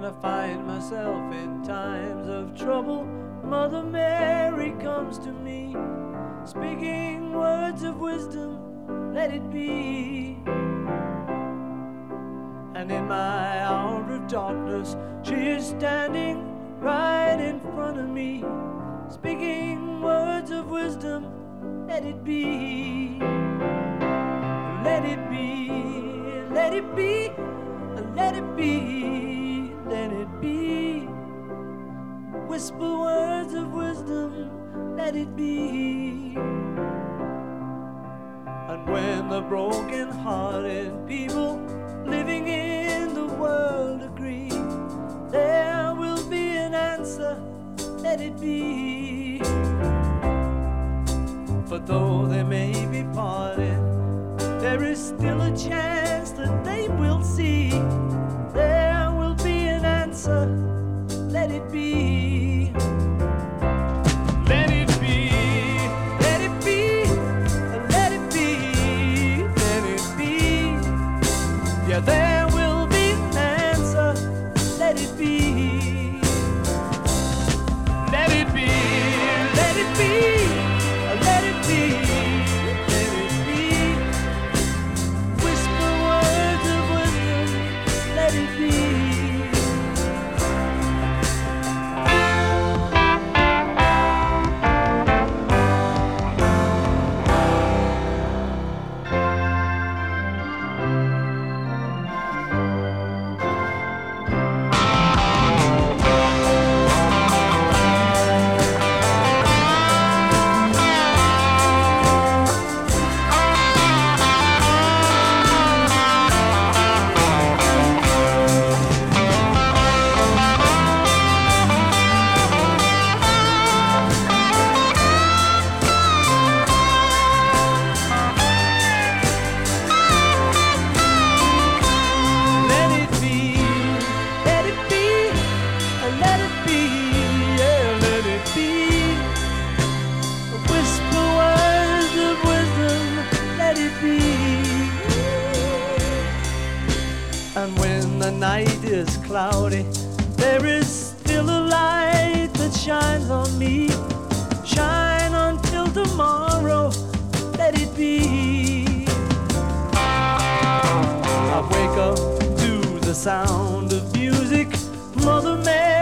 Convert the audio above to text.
When I find myself in times of trouble, Mother Mary comes to me, speaking words of wisdom, let it be. And in my hour of darkness, she is standing right in front of me, speaking words of wisdom, let it be. Let it be, let it be, let it be, let it be. Whisper words of wisdom, let it be. And when the broken-hearted people living in the world agree, there will be an answer, let it be. For though they may be parted, there is still a chance that they will see. There will be an answer, let it be. Let it be, let it be, let it be, let it be. Yeah, there will be an answer, let it be. Let it be, let it be, let it be, let it be. Whisper words of wisdom, let it be. And when the night is cloudy, there is still a light that shines on me. Shine until tomorrow, let it be. I wake up to the sound of music, Mother Mary